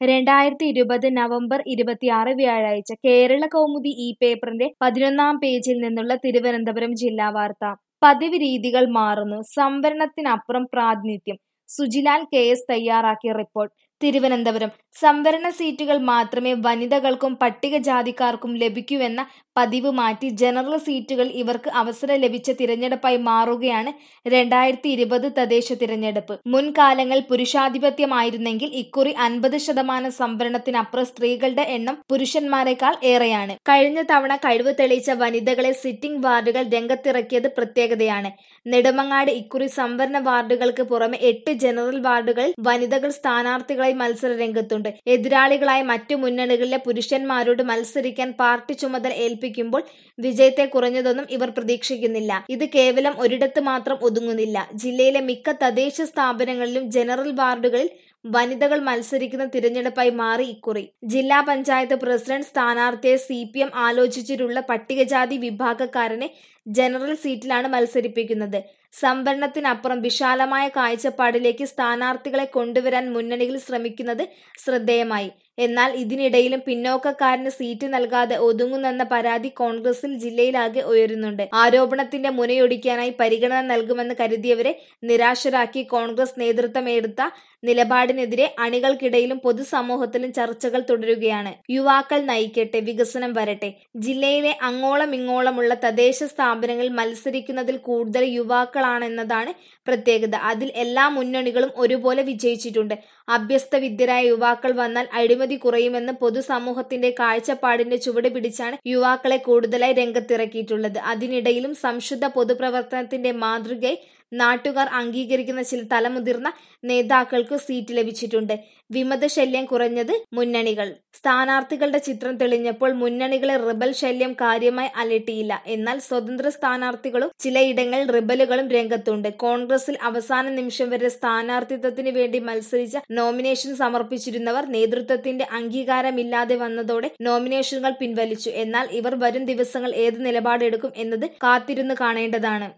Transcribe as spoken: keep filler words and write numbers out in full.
രണ്ടായിരത്തി ഇരുപത് നവംബർ ഇരുപത്തിയാറ് വ്യാഴാഴ്ച കേരള കൗമുദി ഈ പേപ്പറിന്റെ പതിനൊന്നാം പേജിൽ നിന്നുള്ള തിരുവനന്തപുരം ജില്ലാ വാർത്ത. പതിവ് രീതികൾ മാറുന്നു, സംവരണത്തിനപ്പുറം പ്രാതിനിധ്യം. സുജിലാൽ കെ എസ് തയ്യാറാക്കിയ റിപ്പോർട്ട്. തിരുവനന്തപുരം. സംവരണ സീറ്റുകൾ മാത്രമേ വനിതകൾക്കും പട്ടികജാതിക്കാർക്കും ലഭിക്കൂവെന്ന പതിവ് മാറ്റി ജനറൽ സീറ്റുകൾ ഇവർക്ക് അവസരം ലഭിച്ച തിരഞ്ഞെടുപ്പായി മാറുകയാണ് രണ്ടായിരത്തി ഇരുപത് തദ്ദേശ തിരഞ്ഞെടുപ്പ്. മുൻകാലങ്ങൾ പുരുഷാധിപത്യമായിരുന്നെങ്കിൽ ഇക്കുറി അൻപത് ശതമാനം സംവരണത്തിനപ്പുറം സ്ത്രീകളുടെ എണ്ണം പുരുഷന്മാരെക്കാൾ ഏറെയാണ്. കഴിഞ്ഞ തവണ കഴിവ് തെളിയിച്ച വനിതകളെ സിറ്റിംഗ് വാർഡുകൾ രംഗത്തിറക്കിയത് പ്രത്യേകതയാണ്. നെടുമങ്ങാട് ഇക്കുറി സംവരണ വാർഡുകൾക്ക് പുറമെ എട്ട് ജനറൽ വാർഡുകളിൽ വനിതകൾ സ്ഥാനാർത്ഥികളായി മത്സര രംഗത്തുണ്ട്. എതിരാളികളായ മറ്റു മുന്നണികളിലെ പുരുഷന്മാരോട് മത്സരിക്കാൻ പാർട്ടി ചുമതല ഏൽപ്പിക്കുമ്പോൾ വിജയത്തെ കുറഞ്ഞതൊന്നും ഇവർ പ്രതീക്ഷിക്കുന്നില്ല. ഇത് കേവലം ഒരിടത്ത് മാത്രം ഒതുങ്ങുന്നില്ല. ജില്ലയിലെ മിക്ക തദ്ദേശ സ്ഥാപനങ്ങളിലും ജനറൽ വാർഡുകളിൽ വനിതകൾ മത്സരിക്കുന്ന തിരഞ്ഞെടുപ്പായി മാറി ഇക്കുറി. ജില്ലാ പഞ്ചായത്ത് പ്രസിഡന്റ് സ്ഥാനാർത്ഥിയെ സി പി എം ആലോചിച്ചിട്ടുള്ള പട്ടികജാതി വിഭാഗക്കാരനെ ജനറൽ സീറ്റിലാണ് മത്സരിപ്പിക്കുന്നത്. സംവരണത്തിനപ്പുറം വിശാലമായ കാഴ്ചപ്പാടിലേക്ക് സ്ഥാനാർത്ഥികളെ കൊണ്ടുവരാൻ മുന്നണികൾ ശ്രമിക്കുന്നത് ശ്രദ്ധേയമായി. എന്നാൽ ഇതിനിടയിലും പിന്നോക്കക്കാരന് സീറ്റ് നൽകാതെ ഒതുങ്ങുന്നെന്ന പരാതി കോൺഗ്രസിൽ ജില്ലയിലാകെ ഉയരുന്നുണ്ട്. ആരോപണത്തിന്റെ മുനയൊടിക്കാനായി പരിഗണന നൽകുമെന്ന് കരുതിയവരെ നിരാശരാക്കി കോൺഗ്രസ് നേതൃത്വം എടുത്ത നിലപാടിനെതിരെ അണികൾക്കിടയിലും പൊതുസമൂഹത്തിലും ചർച്ചകൾ തുടരുകയാണ്. യുവാക്കൾ നയിക്കട്ടെ, വികസനം വരട്ടെ. ജില്ലയിലെ അങ്ങോളം ഇങ്ങോളമുള്ള തദ്ദേശ സ്ഥാപനങ്ങളിൽ മത്സരിക്കുന്നതിൽ കൂടുതൽ യുവാക്കളാണെന്നതാണ് പ്രത്യേകത. അതിൽ എല്ലാ മുന്നണികളും ഒരുപോലെ വിജയിച്ചിട്ടുണ്ട്. അഭ്യസ്ത വിദ്യരായ യുവാക്കൾ വന്നാൽ അഴിമതി കുറയുമെന്ന് പൊതുസമൂഹത്തിന്റെ കാഴ്ചപ്പാടിന്റെ ചുവട് പിടിച്ചാണ് യുവാക്കളെ കൂടുതലായി രംഗത്തിറക്കിയിട്ടുള്ളത്. അതിനിടയിലും സംശുദ്ധ പൊതുപ്രവർത്തനത്തിന്റെ മാതൃകയെ നാട്ടുകാർ അംഗീകരിക്കുന്ന ചില തലമുതിർന്ന നേതാക്കൾക്ക് സീറ്റ് ലഭിച്ചിട്ടുണ്ട്. വിമതശല്യം കുറഞ്ഞത് മുന്നണികൾ. സ്ഥാനാർത്ഥികളുടെ ചിത്രം തെളിഞ്ഞപ്പോൾ മുന്നണികളെ റിബൽ ശല്യം കാര്യമായി അലട്ടിയില്ല. എന്നാൽ സ്വതന്ത്ര സ്ഥാനാർത്ഥികളും ചിലയിടങ്ങളിൽ റിബലുകളും രംഗത്തുണ്ട്. കോൺഗ്രസിൽ അവസാന നിമിഷം വരെ സ്ഥാനാർത്ഥിത്വത്തിന് വേണ്ടി മത്സരിച്ച നോമിനേഷൻ സമർപ്പിച്ചിരുന്നവർ നേതൃത്വത്തിന്റെ അംഗീകാരമില്ലാതെ വന്നതോടെ നോമിനേഷനുകൾ പിൻവലിച്ചു. എന്നാൽ ഇവർ വരും ദിവസങ്ങൾ ഏത് നിലപാടെടുക്കും എന്നത് കാത്തിരുന്ന് കാണേണ്ടതാണ്.